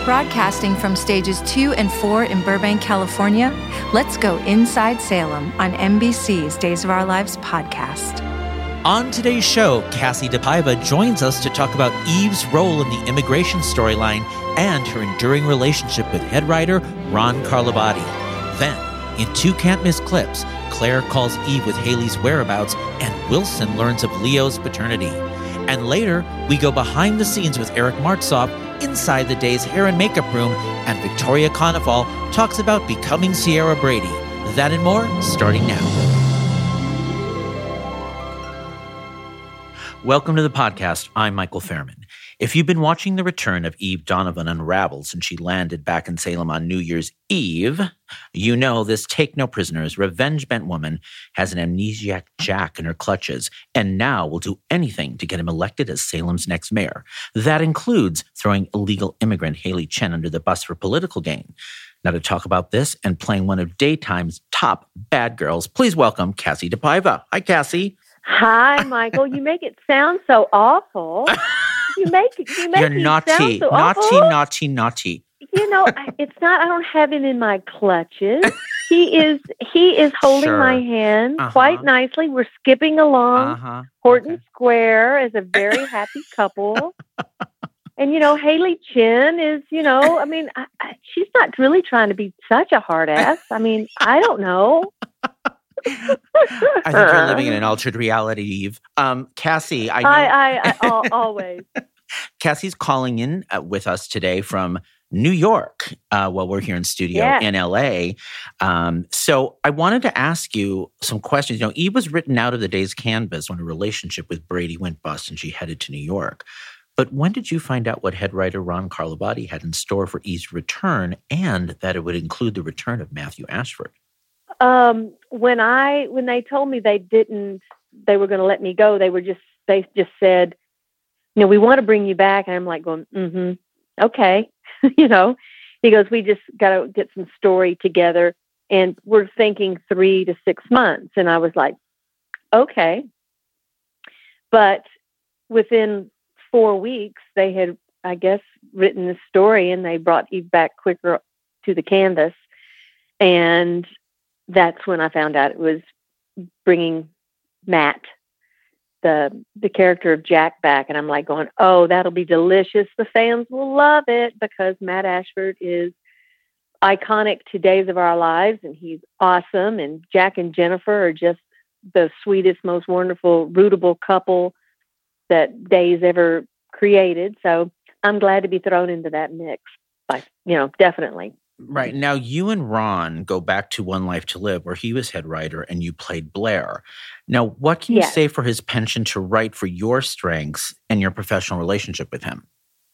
Broadcasting from stages 2 and 4 in Burbank, California, let's go inside Salem on NBC's Days of Our Lives podcast. On today's show, Cassie DePaiva joins us to talk about Eve's role in the immigration storyline and her enduring relationship with head writer Ron Carlivati. Then, in Two Can't Miss clips, Claire calls Eve with Haley's whereabouts and Wilson learns of Leo's paternity. And later, we go behind the scenes with Eric Martsolf inside the Day's hair and makeup room, and Victoria Konefal talks about becoming Sierra Brady. That and more, starting now. Welcome to the podcast. I'm Michael Fairman. If you've been watching the return of Eve Donovan unravel since she landed back in Salem on New Year's Eve, you know this take-no-prisoners, revenge-bent woman has an amnesiac Jack in her clutches and now will do anything to get him elected as Salem's next mayor. That includes throwing illegal immigrant Haley Chen under the bus for political gain. Now to talk about this and playing one of daytime's top bad girls, please welcome Cassie DePaiva. Hi, Cassie. Hi, Michael. You make it sound so awful. You make You're me naughty, sound so naughty, awful. naughty. You know, it's not. I don't have him in my clutches. He is holding Sure. my hand Uh-huh. quite nicely. We're skipping along Horton Square as a very happy couple. And, you know, Haley Chen is, I mean, she's not really trying to be such a hard ass. I mean, I don't know. I think you're living in an altered reality, Eve. Cassie, I know. I always. Cassie's calling in with us today from New York while we're here in studio in LA. So I wanted to ask you some questions. You know, Eve was written out of the Day's canvas when her relationship with Brady went bust and she headed to New York. But when did you find out what head writer Ron Carlivati had in store for Eve's return and that it would include the return of Matthew Ashford? When they told me they were going to let me go, they just said, we want to bring you back. And I'm like going, okay. He goes, we just got to get some story together and we're thinking 3 to 6 months. And I was like, okay. But within 4 weeks, they had, I guess, written this story and they brought Eve back quicker to the canvas. And that's when I found out it was bringing Matt, the character of Jack, back. And I'm like going, oh, that'll be delicious. The fans will love it because Matt Ashford is iconic to Days of Our Lives and he's awesome. And Jack and Jennifer are just the sweetest, most wonderful, rootable couple that Days ever created. So I'm glad to be thrown into that mix. Definitely. Right. Now, you and Ron go back to One Life to Live, where he was head writer and you played Blair. Now, what can you say for his penchant to write for your strengths and your professional relationship with him?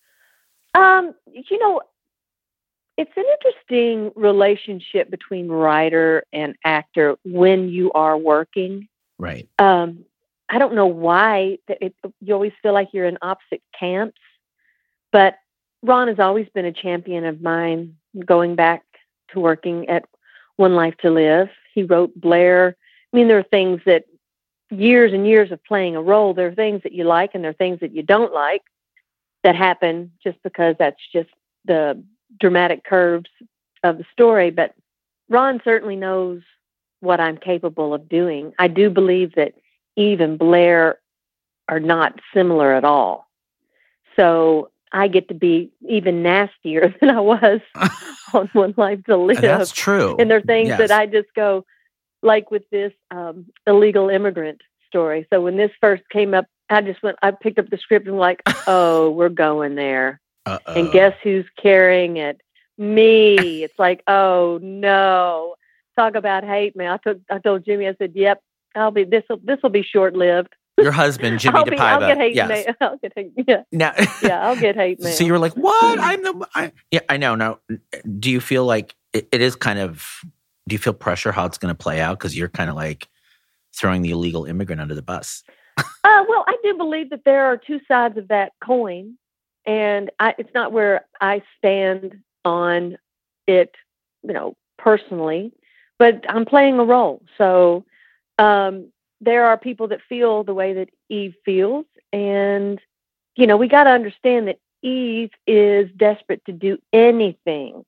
It's an interesting relationship between writer and actor when you are working. Right. I don't know why you always feel like you're in opposite camps, but Ron has always been a champion of mine going back to working at One Life to Live. He wrote Blair. I mean, there are things that years and years of playing a role, there are things that you like and there are things that you don't like that happen just because that's just the dramatic curves of the story. But Ron certainly knows what I'm capable of doing. I do believe that Eve and Blair are not similar at all. So I get to be even nastier than I was on One Life to Live. That's true. And there are things that I just go, like with this illegal immigrant story. So when this first came up, I picked up the script and like, oh, we're going there. Uh-oh. And guess who's carrying it? Me. It's like, oh no. Talk about hate mail. I told Jimmy, I said, yep, this will be short lived. Your husband, Jimmy DePaiva. I'll get hate mail. I'll get hate. Yeah. I'll get hate mail. So you were like, what? I know. Now, do you feel like it is kind of, do you feel pressure how it's going to play out? Because you're kind of like throwing the illegal immigrant under the bus. Well, I do believe that there are two sides of that coin. And it's not where I stand on it, personally, but I'm playing a role. So, there are people that feel the way that Eve feels. And, we got to understand that Eve is desperate to do anything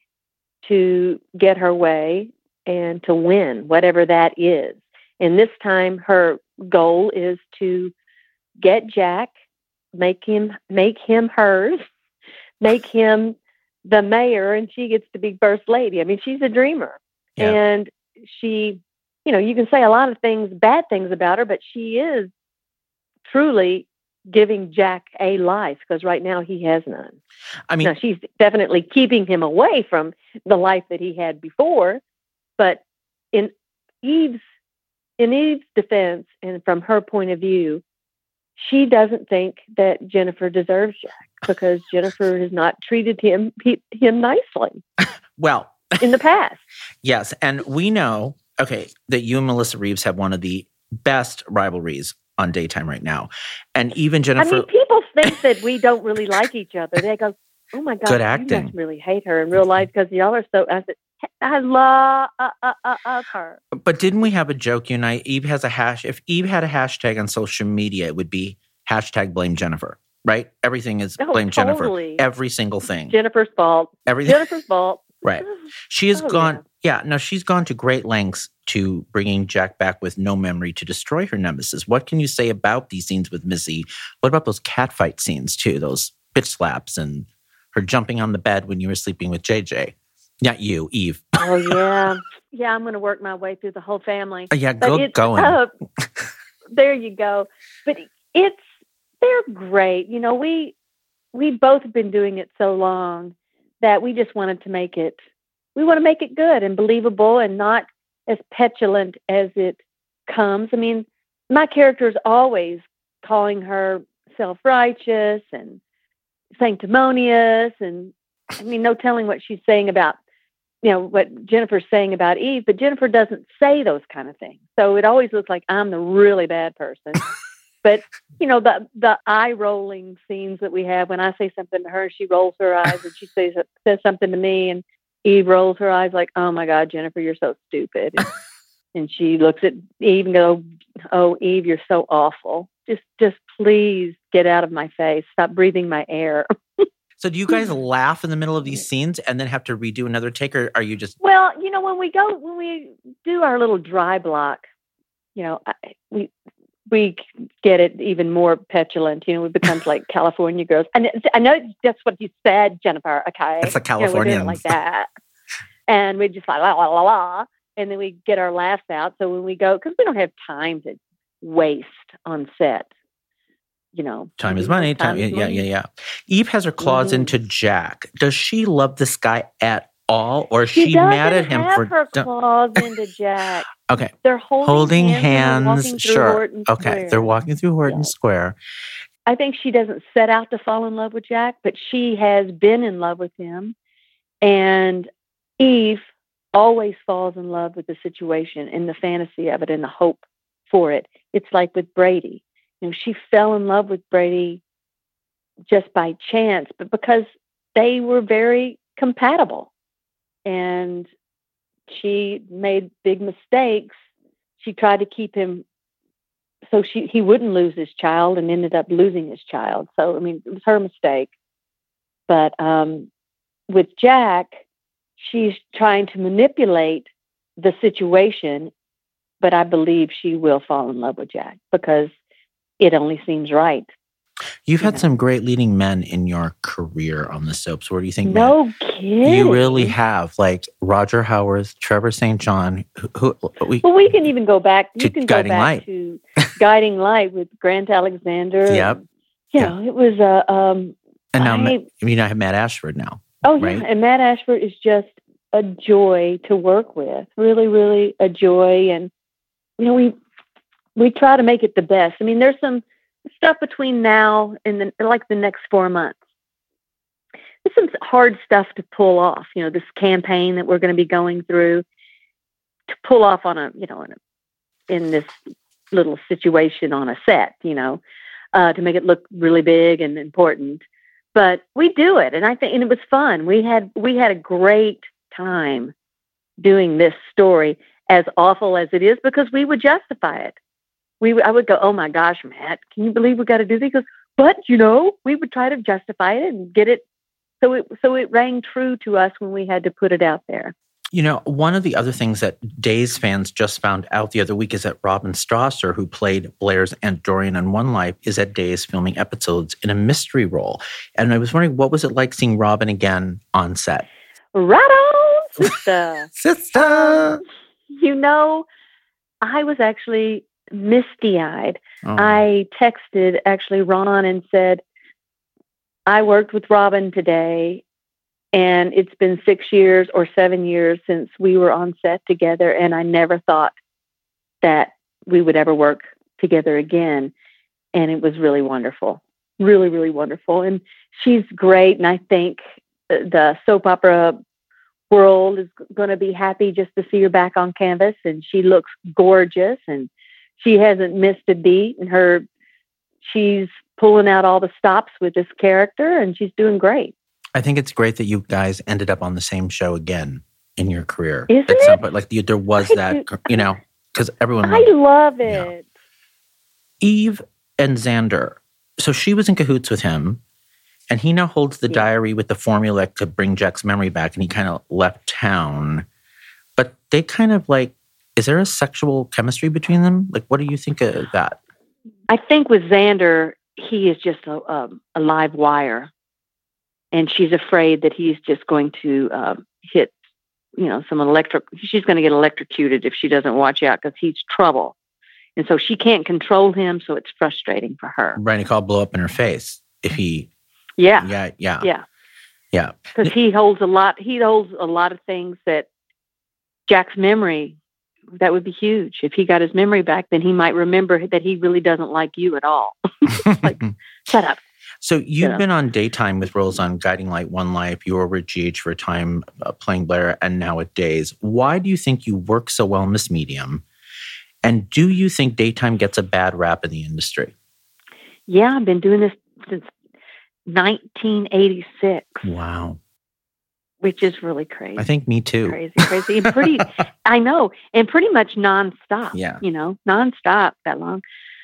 to get her way and to win, whatever that is. And this time her goal is to get Jack, make him hers, make him the mayor, and she gets to be first lady. I mean, she's a dreamer. Yeah. And she, you can say a lot of things, bad things about her, but she is truly giving Jack a life, because right now he has none. I mean, now, she's definitely keeping him away from the life that he had before, but in Eve's defense, and from her point of view, she doesn't think that Jennifer deserves Jack, because Jennifer has not treated him nicely. Well, in the past. Yes, and we know, that you and Melissa Reeves have one of the best rivalries on Daytime right now. And even Jennifer... I mean, people think that we don't really like each other. They go, oh my God, good acting. You must really hate her in real life because y'all are so... I said, I love her. But didn't we have a joke, you and I? Eve has a hash. If Eve had a hashtag on social media, it would be hashtag blame Jennifer, right? Everything is blame totally. Jennifer. Every single thing. Jennifer's fault. Everything. Jennifer's fault. Right. She has gone... Yeah, no, she's gone to great lengths to bringing Jack back with no memory to destroy her nemesis. What can you say about these scenes with Missy? What about those catfight scenes, too? Those bitch slaps and her jumping on the bed when you were sleeping with JJ. Not you, Eve. Oh, yeah. Yeah, I'm going to work my way through the whole family. Yeah, going. There you go. But they're great. We both have been doing it so long that we just wanted to make it, we want to make it good and believable and not as petulant as it comes. I mean, my character is always calling her self-righteous and sanctimonious, and I mean, no telling what she's saying about, what Jennifer's saying about Eve, but Jennifer doesn't say those kind of things. So it always looks like I'm the really bad person. But, the eye-rolling scenes that we have, when I say something to her, she rolls her eyes, and she says something to me, and Eve rolls her eyes like, oh, my God, Jennifer, you're so stupid. And she looks at Eve and goes, oh, Eve, you're so awful. Just please get out of my face. Stop breathing my air. So do you guys laugh in the middle of these scenes and then have to redo another take, or are you just... Well, when we do our little dry block, we get it even more petulant. It becomes like California girls. And I know that's what you said, Jennifer. Okay, it's like California like that, and we just like la la la la, and then we get our laughs out. So when we go, because we don't have time to waste on set. Time is money. Yeah. Eve has her claws into Jack. Does she love this guy at all, or is she mad at him for her claws into Jack? Okay, they're holding hands. Sure. Okay, they're walking through Horton Square. I think she doesn't set out to fall in love with Jack, but she has been in love with him. And Eve always falls in love with the situation and the fantasy of it and the hope for it. It's like with Brady. She fell in love with Brady just by chance, but because they were very compatible. And she made big mistakes. She tried to keep him so he wouldn't lose his child, and ended up losing his child. So, I mean, it was her mistake. But with Jack, she's trying to manipulate the situation, but I believe she will fall in love with Jack because it only seems right. You've had some great leading men in your career on the soaps. Where do you think? No kidding. You really have, like Roger Howarth, Trevor St. John. We can even go back. You can go Guiding back Light. to Guiding Light with Grant Alexander. Yep. It was and now I have Matt Ashford now. Oh yeah, right? And Matt Ashford is just a joy to work with. Really, really a joy, and we try to make it the best. I mean, there's some stuff between now and the next 4 months. There's some hard stuff to pull off. This campaign that we're going to be going through to pull off on in this little situation on a set. To make it look really big and important. But we do it, and and it was fun. We had a great time doing this story, as awful as it is, because we would justify it. I would go, oh my gosh, Matt, can you believe we got to do this? He goes, But, we would try to justify it and get it. So it rang true to us when we had to put it out there. One of the other things that Days fans just found out the other week is that Robin Strasser, who played Blair's Aunt Dorian on One Life, is at Days filming episodes in a mystery role. And I was wondering, what was it like seeing Robin again on set? Right on, sister. Sister! I was actually misty-eyed. Oh. I texted actually Ron and said, I worked with Robin today, and it's been 6 years or 7 years since we were on set together, and I never thought that we would ever work together again. And it was really wonderful. Really, really wonderful. And she's great, and I think the soap opera world is going to be happy just to see her back on canvas, and she looks gorgeous, and she hasn't missed a beat, and she's pulling out all the stops with this character, and she's doing great. I think it's great that you guys ended up on the same show again in your career. Isn't at it? some point. Like there was that, because everyone I love it. Yeah. Eve and Xander. So she was in cahoots with him, and he now holds the diary with the formula to bring Jack's memory back, and he kind of left town. But they kind of is there a sexual chemistry between them? Like, what do you think of that? I think with Xander, he is just a live wire. And she's afraid that he's just going to hit, she's going to get electrocuted if she doesn't watch out, because he's trouble. And so she can't control him, so it's frustrating for her. Right, he called blow up in her face if he... Yeah. Yeah. Because he holds a lot of things that Jack's memory, that would be huge. If he got his memory back, then he might remember that he really doesn't like you at all. Shut up. So you've been on daytime with roles on Guiding Light, One Life. You were with GH for a time playing Blair, and now at Days. Why do you think you work so well in this medium? And do you think daytime gets a bad rap in the industry? Yeah, I've been doing this since 1986. Wow. Which is really crazy. I think me too. Crazy. And I know. And pretty much nonstop. Yeah. Nonstop that long.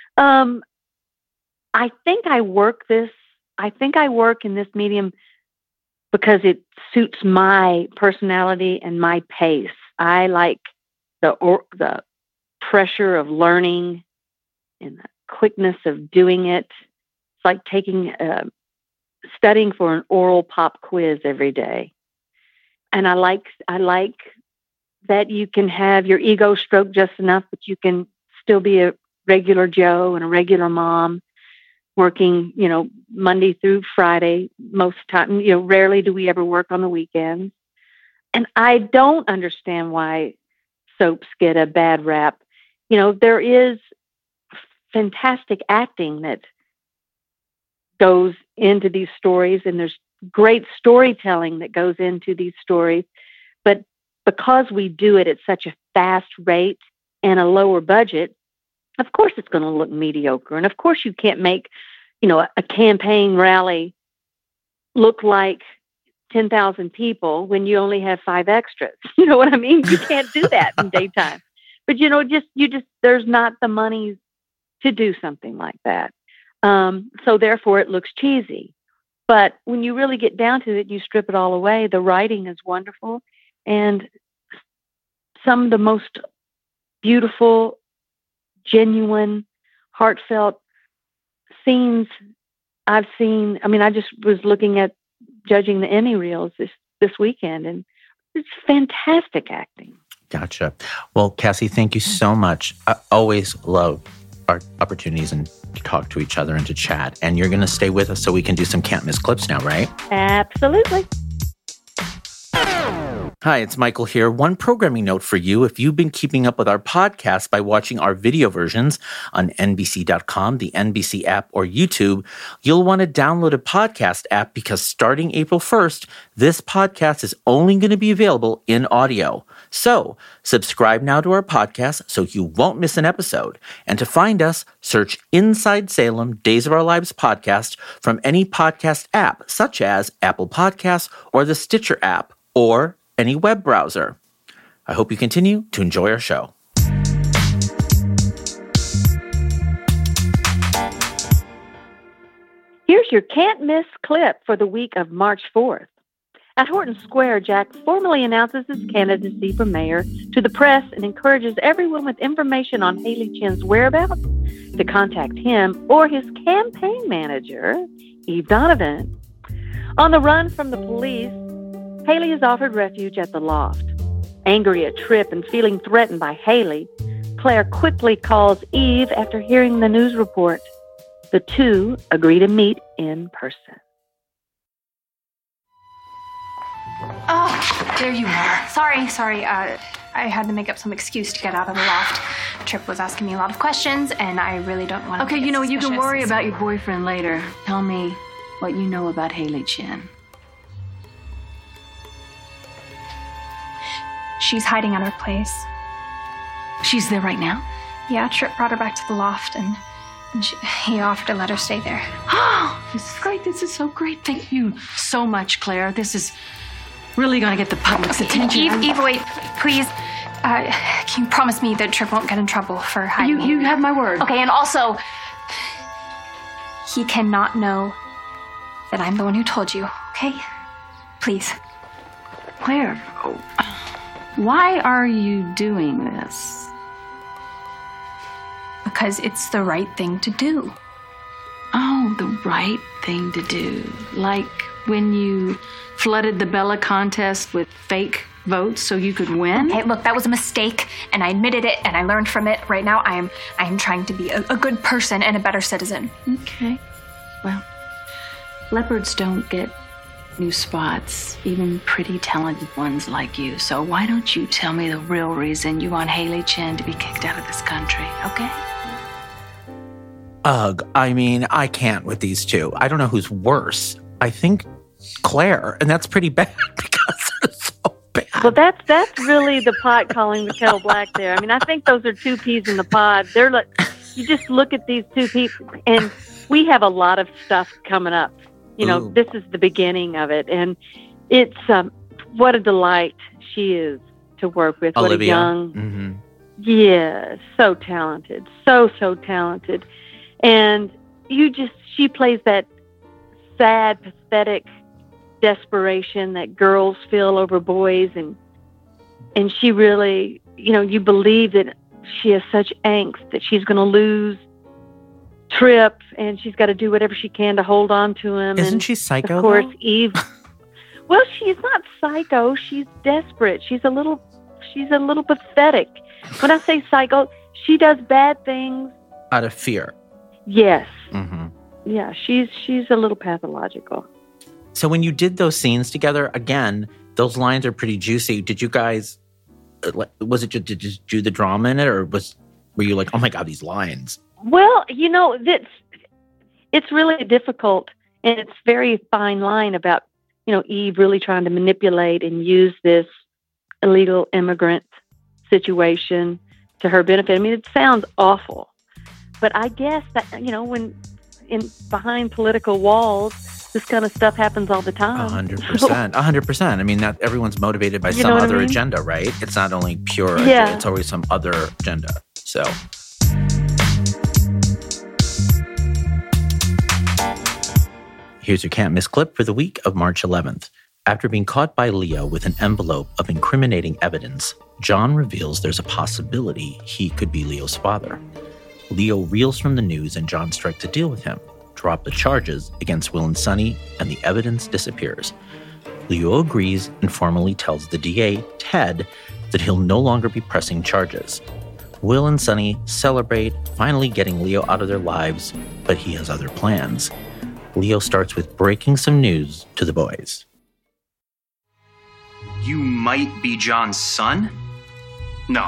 I think I work in this medium because it suits my personality and my pace. I like the pressure of learning and the quickness of doing it. It's like studying for an oral pop quiz every day. And I like that you can have your ego stroked just enough, but you can still be a regular Joe and a regular mom, working, Monday through Friday most of the time. Rarely do we ever work on the weekends. And I don't understand why soaps get a bad rap. There is fantastic acting that goes into these stories, and there's great storytelling that goes into these stories. But because we do it at such a fast rate and a lower budget, of course it's going to look mediocre. And of course you can't make, a campaign rally look like 10,000 people when you only have 5 extras. You know what I mean? You can't do that in daytime. But there's not the money to do something like that. So therefore it looks cheesy. But when you really get down to it, you strip it all away. The writing is wonderful, and some of the most beautiful, genuine, heartfelt scenes I've seen. I mean, I just was looking at judging the Emmy reels this weekend, and it's fantastic acting. Gotcha. Well, Cassie, thank you so much. I always love our opportunities and to talk to each other and to chat. And you're going to stay with us so we can do some can't miss clips now, right? Absolutely. Hi, it's Michael here. One programming note for you. If you've been keeping up with our podcast by watching our video versions on NBC.com, the NBC app, or YouTube, you'll want to download a podcast app because starting April 1st, this podcast is only going to be available in audio. So subscribe now to our podcast so you won't miss an episode. And to find us, search Inside Salem Days of Our Lives podcast from any podcast app, such as Apple Podcasts or the Stitcher app, or any web browser. I hope you continue to enjoy our show. your can't-miss clip for the week of March 4th. At Horton Square, Jack formally announces his candidacy for mayor to the press and encourages everyone with information on Haley Chen's whereabouts to contact him or his campaign manager, Eve Donovan. On the run from the police, Haley is offered refuge at the loft. Angry at Tripp and feeling threatened by Haley, Claire quickly calls Eve after hearing the news report. The two agree to meet in person. Oh, there you are. Sorry. I had to make up some excuse to get out of the loft. Tripp was asking me a lot of questions, and I really don't want to. Okay, you can worry about your boyfriend later. Tell me what you know about Haley Chen. She's hiding at her place. She's there right now? Yeah, Tripp brought her back to the loft, and he offered to let her stay there. Oh, this is great. This is so great. Thank you so much, Claire. This is really going to get the public's attention. Eve, wait, please. Can you promise me that Tripp won't get in trouble for hiding? You have my word. Okay, and also, he cannot know that I'm the one who told you, okay? Please. Claire, why are you doing this? Because it's the right thing to do. Oh, the right thing to do. Like when you flooded the Bella contest with fake votes so you could win? Okay, look, that was a mistake, and I admitted it, and I learned from it. Right now, I am trying to be a good person and a better citizen. Okay. Well, leopards don't get new spots, even pretty talented ones like you. So why don't you tell me the real reason you want Haley Chen to be kicked out of this country, okay? Ugh, I mean, I can't with these two. I don't know who's worse. I think Claire, and that's pretty bad because it's so bad. Well, that's really the pot calling the kettle black there. I mean, I think those are two peas in the pod. They're like, you just look at these two people, and we have a lot of stuff coming up. You know, This is the beginning of it, and it's what a delight she is to work with. Olivia. What a young, yeah, so talented, so talented, and she plays that sad, pathetic desperation that girls feel over boys, and she really, you believe that she has such angst that she's going to lose Tripp, and she's got to do whatever she can to hold on to him. Isn't she psycho? Of course, though? Eve. Well, she's not psycho. She's desperate. She's a little pathetic. When I say psycho, she does bad things Out of fear. Yes. Mm-hmm. Yeah, she's a little pathological. So when you did those scenes together, again, those lines are pretty juicy. Did you guys? Was it just did you do the drama in it, or were you like, oh my God, these lines? Well, it's really difficult, and it's very fine line about, Eve really trying to manipulate and use this illegal immigrant situation to her benefit. I mean, it sounds awful, but I guess that, when behind political walls, this kind of stuff happens all the time. 100%. 100%. I mean, not everyone's motivated by some other agenda, right? It's not only pure, it's always some other agenda. So... Here's your can't miss clip for the week of March 11th. After being caught by Leo with an envelope of incriminating evidence, John reveals there's a possibility he could be Leo's father. Leo reels from the news and John strikes a deal with him, drop the charges against Will and Sonny, and the evidence disappears. Leo agrees and formally tells the DA, Ted, that he'll no longer be pressing charges. Will and Sonny celebrate, finally getting Leo out of their lives, but he has other plans. Leo starts with breaking some news to the boys. You might be John's son? No,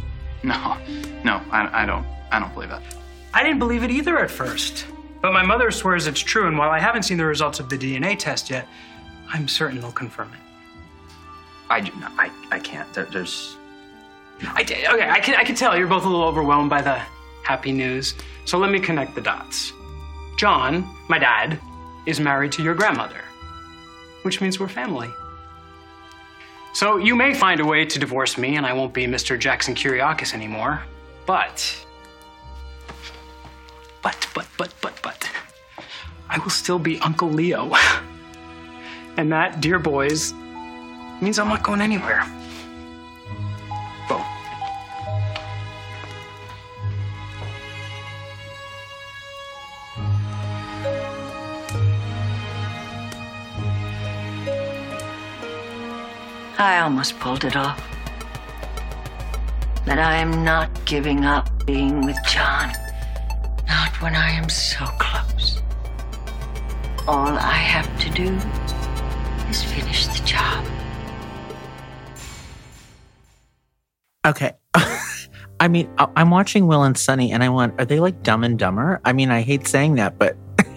I don't believe that. I didn't believe it either at first, but my mother swears it's true, and while I haven't seen the results of the DNA test yet, I'm certain they'll confirm it. I can't. I can tell you're both a little overwhelmed by the happy news, so let me connect the dots. John, my dad, is married to your grandmother, which means we're family. So you may find a way to divorce me and I won't be Mr. Jackson Kyriakis anymore, but, I will still be Uncle Leo. And that, dear boys, means I'm not going anywhere. Boom. I almost pulled it off. But I am not giving up being with John. Not when I am so close. All I have to do is finish the job. Okay. I mean, I'm watching Will and Sunny, and I went, are they like Dumb and Dumber? I mean, I hate saying that, but...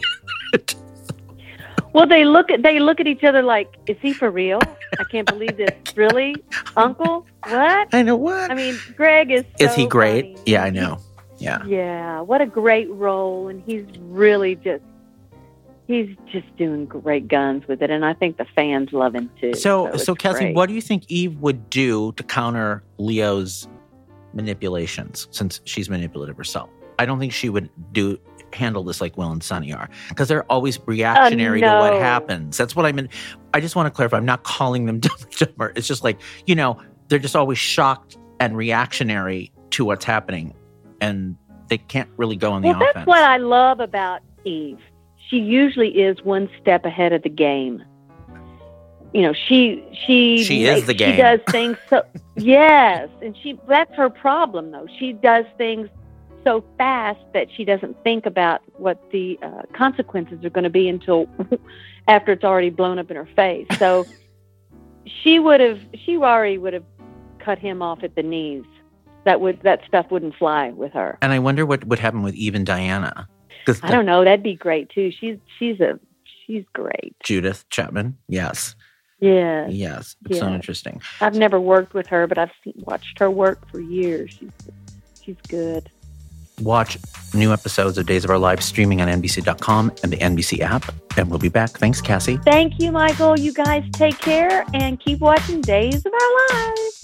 Well, they look at each other like, is he for real? I can't believe this. Really? Uncle? What? I know what. I mean, Greg is so Is he great? funny. Yeah, I know. Yeah. Yeah, what a great role. And he's really he's just doing great guns with it. And I think the fans love him too. So it's Kelsey, great. what do you think Eve would do to counter Leo's manipulations, since she's manipulative herself? I don't think she would handle this like Will and Sunny are, because they're always reactionary to what happens. That's what I mean. I just want to clarify. I'm not calling them Dumb and Dumber. It's just like, they're just always shocked and reactionary to what's happening, and they can't really go on the offense. That's what I love about Eve. She usually is one step ahead of the game. She is the game. She does things so yes, and that's her problem though. She does things so fast that she doesn't think about what the consequences are going to be until after it's already blown up in her face. So she already would have cut him off at the knees. That stuff wouldn't fly with her. And I wonder what would happen with Eve and Diana. I don't know. That'd be great too. She's great. Judith Chapman. Yes. Yeah. Yes. Yeah. So interesting. I've never worked with her, but I've watched her work for years. She's good. Watch new episodes of Days of Our Lives streaming on NBC.com and the NBC app. And we'll be back. Thanks, Cassie. Thank you, Michael. You guys take care and keep watching Days of Our Lives.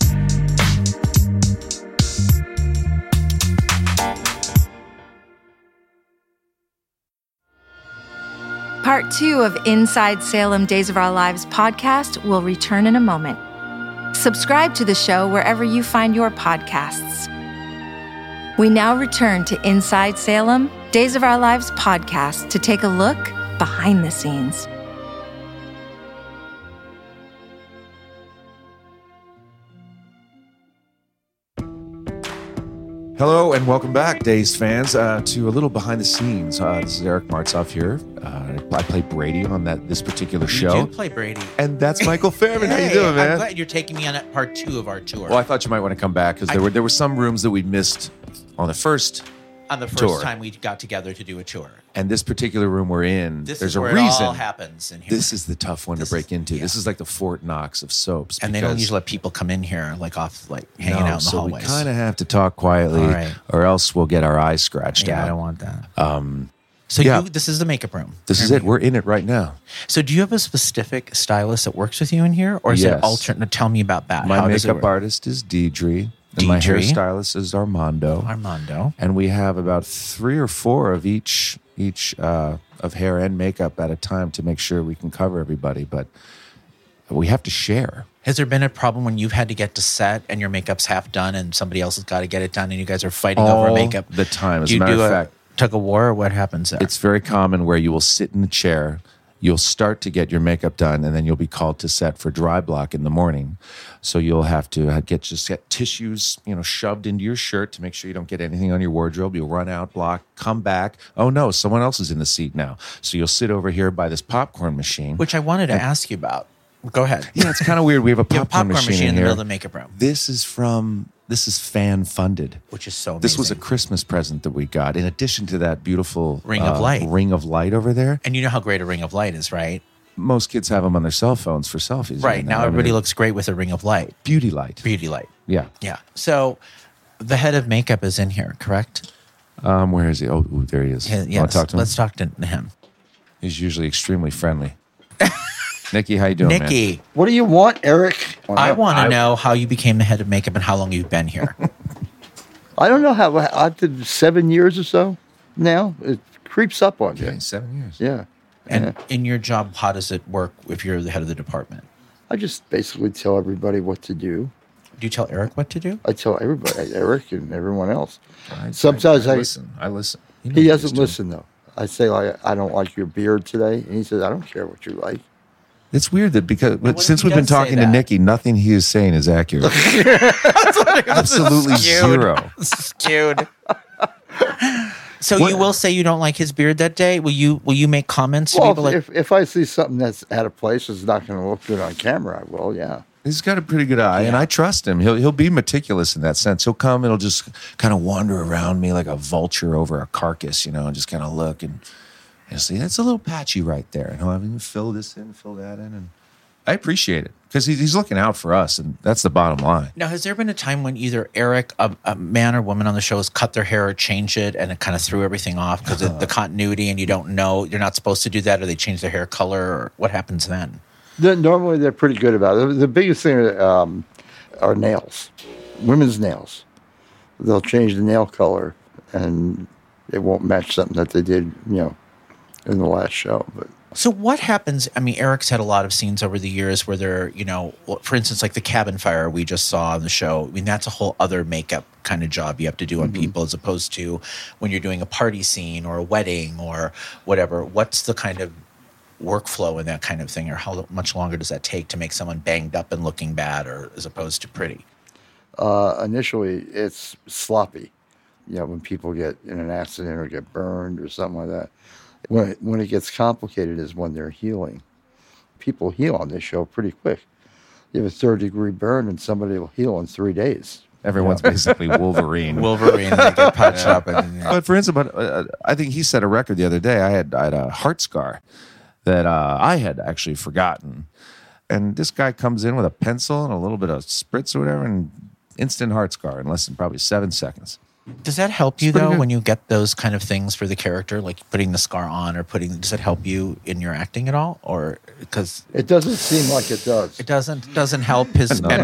Part 2 of Inside Salem Days of Our Lives podcast will return in a moment. Subscribe to the show wherever you find your podcasts. We now return to Inside Salem Days of Our Lives podcast to take a look behind the scenes. Hello and welcome back, Days fans, to a little behind the scenes. This is Eric Martzoff here. I play Brady on this particular show. You do play Brady. And that's Michael Fairman. How you doing, man? I'm glad you're taking me on part 2 of our tour. Well, I thought you might want to come back because there were some rooms that we missed on the first tour. Time we got together to do a tour. And this particular room we're in, there's a where reason. It all happens in here. This is the tough one to break into. Yeah. This is like the Fort Knox of soaps. And they don't usually let people come in here hanging out in the so hallways. We kind of have to talk quietly or else we'll get our eyes scratched out. Yeah, I don't want that. This is the makeup room. This is it. We're in it right now. So do you have a specific stylist that works with you in here? Or is it alternate? Tell me about that. My makeup artist is Deidre. And my hairstylist is Armando. And we have about 3 or 4 of each of hair and makeup at a time to make sure we can cover everybody. But we have to share. Has there been a problem when you've had to get to set and your makeup's half done and somebody else has got to get it done and you guys are fighting over makeup? All the time. As a matter of fact, tug of war, or what happens there? It's very common where you will sit in the chair, you'll start to get your makeup done, and then you'll be called to set for dry block in the morning. So you'll have to get tissues, shoved into your shirt to make sure you don't get anything on your wardrobe. You'll run out, block, come back. Oh no, someone else is in the seat now. So you'll sit over here by this popcorn machine. Which I wanted to ask you about. Go ahead. Yeah, it's kind of weird. We have a popcorn machine in the middle of the makeup room. This is fan funded. Which is so amazing. This was a Christmas present that we got, in addition to that beautiful ring of light over there. And you know how great a ring of light is, right? Most kids have them on their cell phones for selfies. Right. Now everybody looks great with a ring of light. Beauty light. Yeah. Yeah. So the head of makeup is in here, correct? Where is he? Oh, there he is. Yes. Talk to him? Let's talk to him. He's usually extremely friendly. Nikki, how you doing, Nikki, man? What do you want, Eric? I want to know how you became the head of makeup and how long you've been here. I don't know how. I did 7 years or so now. It creeps up on you. Okay, 7 years. Yeah. And in your job, how does it work if you're the head of the department? I just basically tell everybody what to do. Do you tell Eric what to do? I tell everybody, Eric and everyone else. Sometimes I listen. You know, he doesn't listen, though. I say, like, I don't like your beard today. And he says, I don't care what you like. It's weird that if since he we've been does say talking to that? Nikki, nothing he is saying is accurate. Absolutely zero. Dude. So you will say you don't like his beard that day? Will you make comments to people like... if I see something that's out of place, it's not going to look good on camera, I will, yeah. He's got a pretty good eye, and I trust him. He'll be meticulous in that sense. He'll come and he'll just kind of wander around me like a vulture over a carcass, and just kind of look and see, that's a little patchy right there. And he'll have him fill this in, fill that in, and I appreciate it because he's looking out for us, and that's the bottom line. Now, has there been a time when either Eric, a man or woman on the show, has cut their hair or changed it, and it kind of threw everything off because of the continuity, and you don't know, you're not supposed to do that, or they change their hair color, or what happens then? Normally, they're pretty good about it. The biggest thing are nails, women's nails. They'll change the nail color, and it won't match something that they did, in the last show. But so what happens? I mean, Eric's had a lot of scenes over the years where they're, for instance, like the cabin fire we just saw on the show. I mean, that's a whole other makeup kind of job you have to do on people as opposed to when you're doing a party scene or a wedding or whatever. What's the kind of workflow in that kind of thing, or how much longer does that take to make someone banged up and looking bad, or as opposed to pretty? Initially, it's sloppy. When people get in an accident or get burned or something like that. When it gets complicated is when they're healing. People heal on this show pretty quick. You have a 3rd-degree burn, and somebody will heal in 3 days. Everyone's basically Wolverine. They get punched up. But for instance, I think he set a record the other day. I had a heart scar that I had actually forgotten. And this guy comes in with a pencil and a little bit of spritz or whatever, and instant heart scar in less than probably 7 seconds. Does that help you, though, when you get those kind of things for the character, like putting the scar on or does it help you in your acting at all? Or because it doesn't seem like it does. It doesn't help his nothing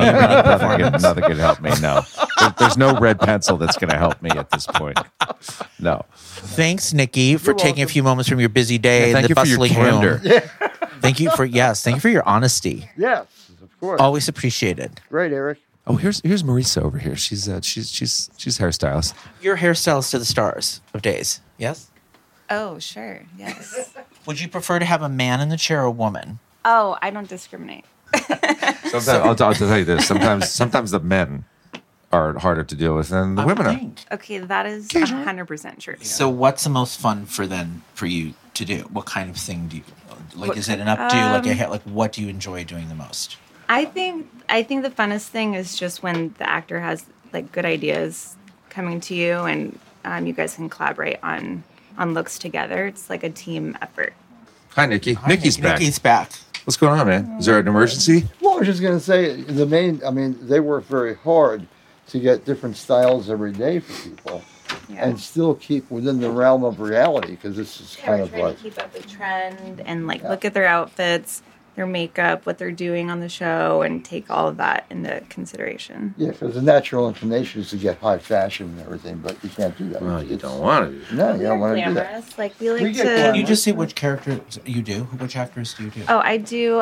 could help me, no. There's no red pencil that's going to help me at this point. No. Thanks, Nikki, for taking a few moments from your busy day. Thank you for your candor. Thank you for your honesty. Yes, of course. Always appreciated. Great, Eric. Oh, here's Marisa over here. She's hairstylist. You're hairstylist to the stars of Days, yes? Oh, sure, yes. Would you prefer to have a man in the chair or a woman? Oh, I don't discriminate. Sometimes I'll tell you this. Sometimes the men are harder to deal with than the women are. Okay, that is 100% true. So what's the most fun for you to do? What kind of thing do you like? Is it an updo? What do you enjoy doing the most? I think the funnest thing is just when the actor has like good ideas coming to you, and you guys can collaborate on looks together. It's like a team effort. Hi, Nikki. Nikki's back. Nikki's back. What's going on, man? Is there an emergency? Well, I was just going to say they work very hard to get different styles every day for people, and still keep within the realm of reality, because this is kind of like to keep up the trend and look at their outfits, their makeup, what they're doing on the show, and take all of that into consideration. Yeah, because the natural inclination is to get high fashion and everything, but you can't do that. Well, you don't want to do that. No, you don't want to do that. Like we like to. Can you just say which characters you do? Which actors do you do? Oh, I do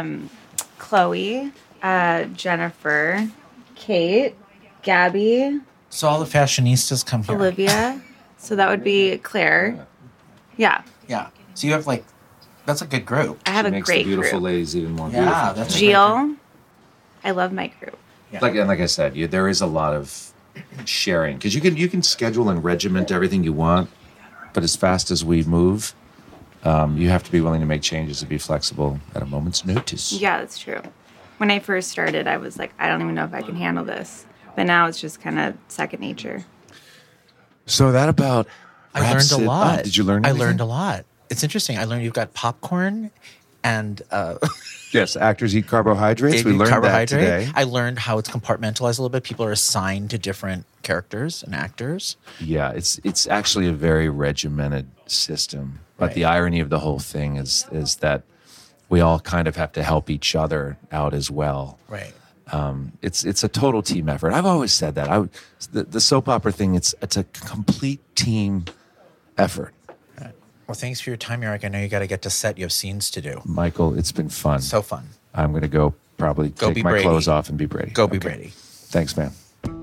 Chloe, Jennifer, Kate, Gabby. So all the fashionistas come here. Olivia. So that would be Claire. Yeah. Yeah. So you have that's a good group. I have a great beautiful group. ladies even more beautiful. Yeah, that's Jill. I love my group. Yeah. Like I said, there is a lot of sharing because you can schedule and regiment everything you want, but as fast as we move, you have to be willing to make changes and be flexible at a moment's notice. Yeah, that's true. When I first started, I was like, I don't even know if I can handle this. But now it's just kind of second nature. So that about I learned a lot. Did you learn anything? I learned a lot. It's interesting. I learned you've got popcorn and yes, actors eat carbohydrates. We learned that today. I learned how it's compartmentalized a little bit. People are assigned to different characters and actors. Yeah, it's actually a very regimented system. But the irony of the whole thing is that we all kind of have to help each other out as well. Right. It's a total team effort. I've always said that. The soap opera thing, it's a complete team effort. Well, thanks for your time, Eric. I know you got to get to set. You have scenes to do. Michael, it's been fun. So fun. I'm going to go probably take my clothes off and be Brady. Go be Brady. Thanks, man.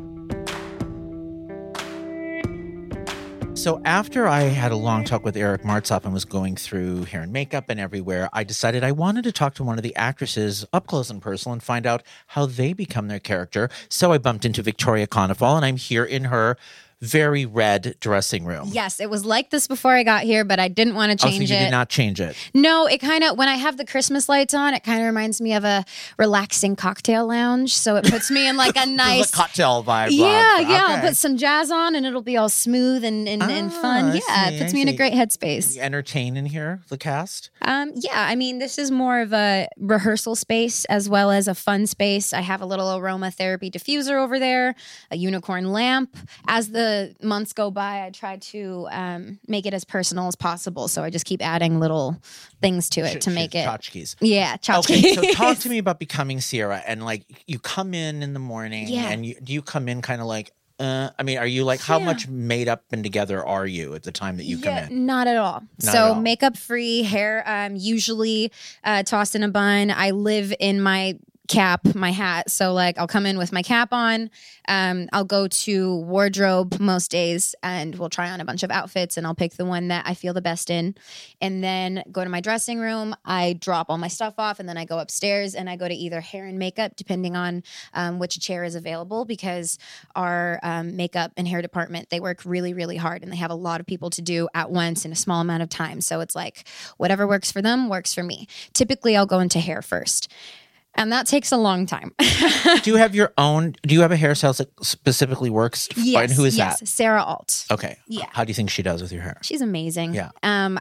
So after I had a long talk with Eric Martsolf and was going through hair and makeup and everywhere, I decided I wanted to talk to one of the actresses up close and personal and find out how they become their character. So I bumped into Victoria Konefal, and I'm here in her very red dressing room. Yes, it was like this before I got here, but I didn't want to change so you it. did not change it? No, it kind of, when I have the Christmas lights on, it kind of reminds me of a relaxing cocktail lounge. So it puts me in like a nice... the cocktail vibe. Yeah, okay. I'll put some jazz on and it'll be all smooth and fun. Yeah, it puts me in a great headspace. You entertain in here, the cast? Yeah, I mean, this is more of a rehearsal space as well as a fun space. I have a little aromatherapy diffuser over there, a unicorn lamp. As the months go by, I try to make it as personal as possible. So I just keep adding little things to it to make it. Tchotchkes. Yeah, tchotchkes. Okay, so talk to me about becoming Sierra. And like, you come in the morning, and do you come in kind of like, are you like, how much made up and together are you at the time that you come in? Not at all. Makeup free, hair usually tossed in a bun. I live in my cap, my hat. So like I'll come in with my cap on. I'll go to wardrobe most days and we'll try on a bunch of outfits and I'll pick the one that I feel the best in. And then go to my dressing room. I drop all my stuff off and then I go upstairs and I go to either hair and makeup depending on which chair is available, because our makeup and hair department, they work really, really hard and they have a lot of people to do at once in a small amount of time. So it's like whatever works for them works for me. Typically I'll go into hair first. And that takes a long time. Do you have your own? Do you have a hairstylist that specifically works? Yes. Who is that? Sarah Alt. Okay. Yeah. How do you think she does with your hair? She's amazing. Yeah.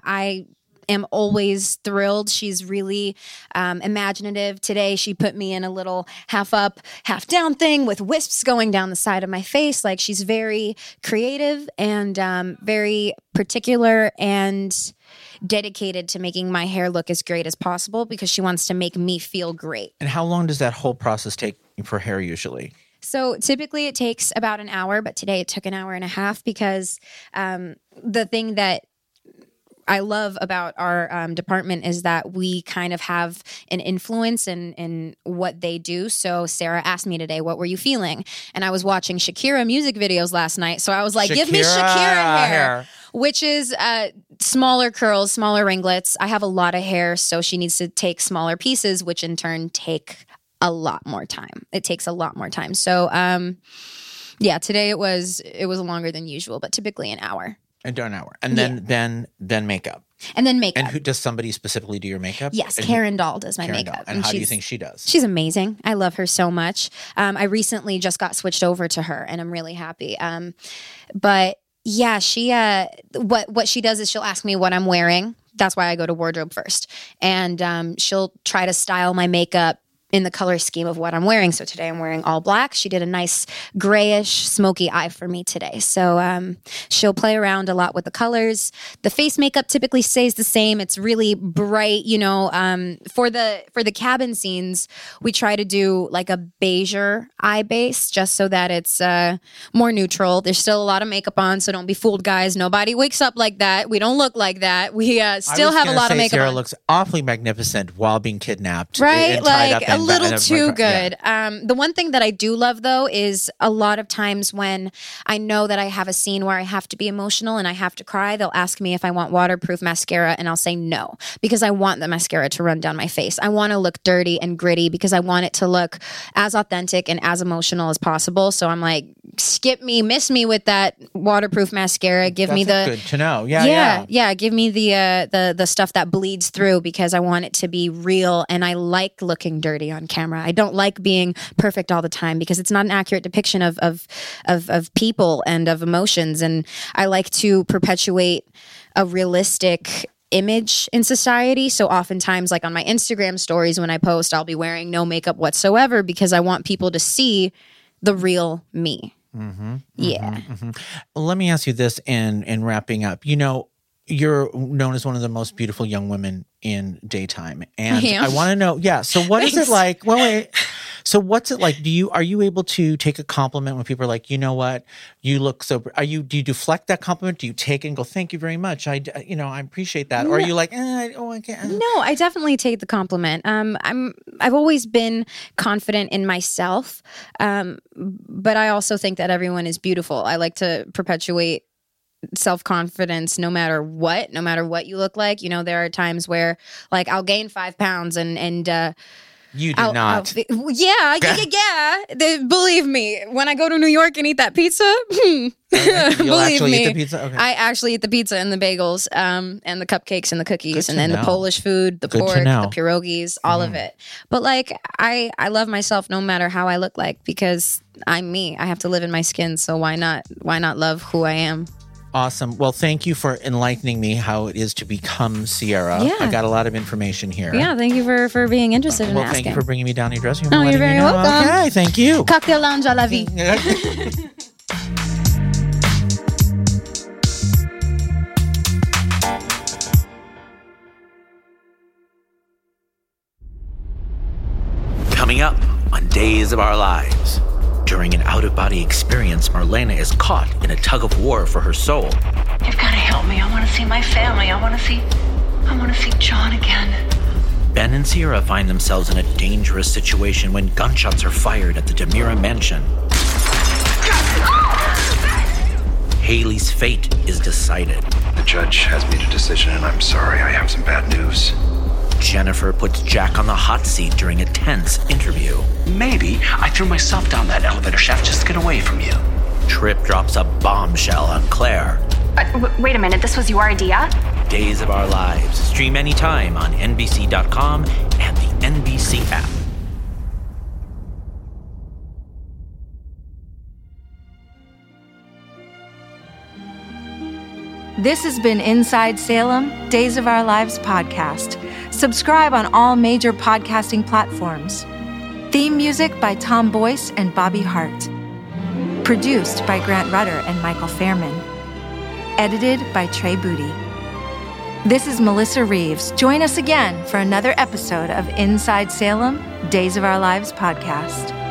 I am always thrilled. She's really imaginative. Today, she put me in a little half up, half down thing with wisps going down the side of my face. Like, she's very creative and very particular and dedicated to making my hair look as great as possible because she wants to make me feel great. And how long does that whole process take for hair usually? So typically it takes about an hour, but today it took an hour and a half because the thing that I love about our department is that we kind of have an influence in what they do. So Sarah asked me today, what were you feeling? And I was watching Shakira music videos last night. So I was like, give me Shakira hair. Which is smaller curls, smaller ringlets. I have a lot of hair, so she needs to take smaller pieces, which in turn take a lot more time. It takes a lot more time. So today it was longer than usual, but typically an hour. And an hour. And then makeup. And then makeup. And who does somebody specifically do your makeup? Yes, Karen Dahl does my makeup. And how do you think she does? She's amazing. I love her so much. I recently just got switched over to her and I'm really happy. But yeah, she what she does is she'll ask me what I'm wearing. That's why I go to wardrobe first. And she'll try to style my makeup in the color scheme of what I'm wearing. So today I'm wearing all black. She did a nice grayish smoky eye for me today. So she'll play around a lot with the colors. The face makeup typically stays the same. It's really bright, for the cabin scenes, we try to do like a beigeur eye base just so that it's more neutral. There's still a lot of makeup on, so don't be fooled, guys. Nobody wakes up like that. We don't look like that. We still have a lot of makeup Sarah on. Looks awfully magnificent while being kidnapped. Right? And tied up a little too good. Yeah. The one thing that I do love, though, is a lot of times when I know that I have a scene where I have to be emotional and I have to cry, they'll ask me if I want waterproof mascara, and I'll say no, because I want the mascara to run down my face. I want to look dirty and gritty because I want it to look as authentic and as emotional as possible. So I'm like, skip me, miss me with that waterproof mascara. Give me the good to know. Yeah. Give me the stuff that bleeds through because I want it to be real, and I like looking dirty on camera. I don't like being perfect all the time because it's not an accurate depiction of people and of emotions. And I like to perpetuate a realistic image in society. So oftentimes, like on my Instagram stories, when I post, I'll be wearing no makeup whatsoever because I want people to see the real me. Let me ask you this in wrapping up. You're known as one of the most beautiful young women in daytime. And I want to know, so what is it like? Well, wait. So what's it like? Are you able to take a compliment when people are like, you know what, you look so, do you deflect that compliment? Do you take it and go, thank you very much? I appreciate that. Or are you like, I can't. No, I definitely take the compliment. I've always been confident in myself. But I also think that everyone is beautiful. I like to perpetuate self-confidence no matter what you look like. There are times where like I'll gain 5 pounds and you do not. Yeah. Believe me, when I go to New York and eat that pizza, You'll believe me, eat the pizza? Okay. I actually eat the pizza and the bagels, and the cupcakes and the cookies, Good and then to the know. Polish food, the Good to pork, know. the pierogies, all of it. But like, I love myself no matter how I look like, because I'm me. I have to live in my skin, so why not love who I am? Awesome. Well, thank you for enlightening me how it is to become Sierra. Yeah. I got a lot of information here. Yeah, thank you for being interested in Well, asking. thank you for bringing me down to your dressing room. Oh, and you're letting very me know. welcome. Okay, thank you. Cocktail lounge à la vie. Coming up on Days of Our Lives. During an out-of-body experience, Marlena is caught in a tug of war for her soul. You've got to help me. I want to see my family. I want to see John again. Ben and Sierra find themselves in a dangerous situation when gunshots are fired at the Demira mansion. Haley's fate is decided. The judge has made a decision, and I'm sorry. I have some bad news. Jennifer puts Jack on the hot seat during a tense interview. Maybe I threw myself down that elevator shaft just to get away from you. Trip drops a bombshell on Claire. Wait a minute, this was your idea? Days of Our Lives. Stream anytime on NBC.com and the NBC app. This has been Inside Salem, Days of Our Lives podcast. Subscribe on all major podcasting platforms. Theme music by Tom Boyce and Bobby Hart. Produced by Grant Rudder and Michael Fairman. Edited by Trey Booty. This is Melissa Reeves. Join us again for another episode of Inside Salem, Days of Our Lives podcast.